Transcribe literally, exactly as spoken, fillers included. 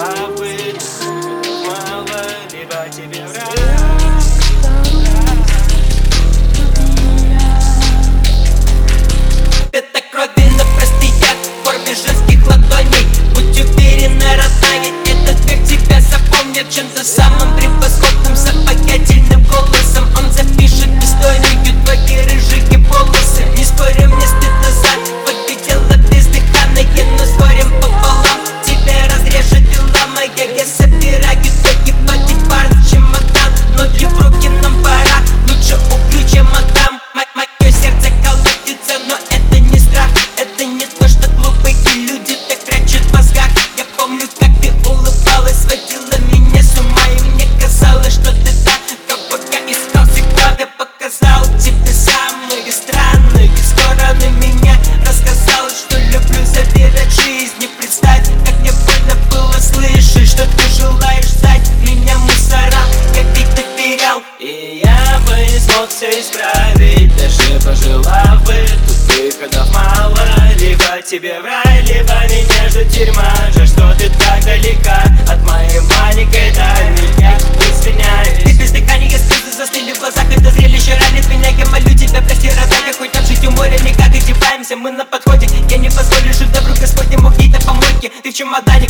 пожила бы, мало, либо тебе врать. Это крови на простынях в форме женских ладоней. Будь уверена, родная, этот век тебя запомнит чем-то самым превосходным, с обаятельным голосом. Он запишет историю твои рыжие волосы. Не спорим, не стыдно за твое дело бездыханное, но спорим пополам, тебя разрежет пила моя. Я собираю твои платья, пар в чемодан, ноги в руки нам пора, лучше убью, чем отдам. Мое сердце колотится, но это не страх, это не то, что глупые люди так прячут в мозгах. Я помню, как ты улыбалась, сводила меня с ума, и мне казалось, что ты та, кого я искал всегда. Я показал тебе самые странные стороны меня, рассказал, что люблю забирать жизнь. Не представь, как мне больно было слышать, что ты желаешь стать меня мусором. Я ведь доверял, и я бы не смог все исправить, даже пожелав бы. Тут выходов мало, либо тебе в рай, либо меня ждет тюрьма. Жаль, что ты так далека от моей маленькой дальней. Я извиняюсь. Ты без дыхания, слезы застыли в глазах, это зрелище ранит меня. Я молю тебя, прости, родная, хоть там жить у моря никак одеваемся. Мы на подходе, я не позволю, жив добру Господь не мог ей на помойке. Ты в чемодане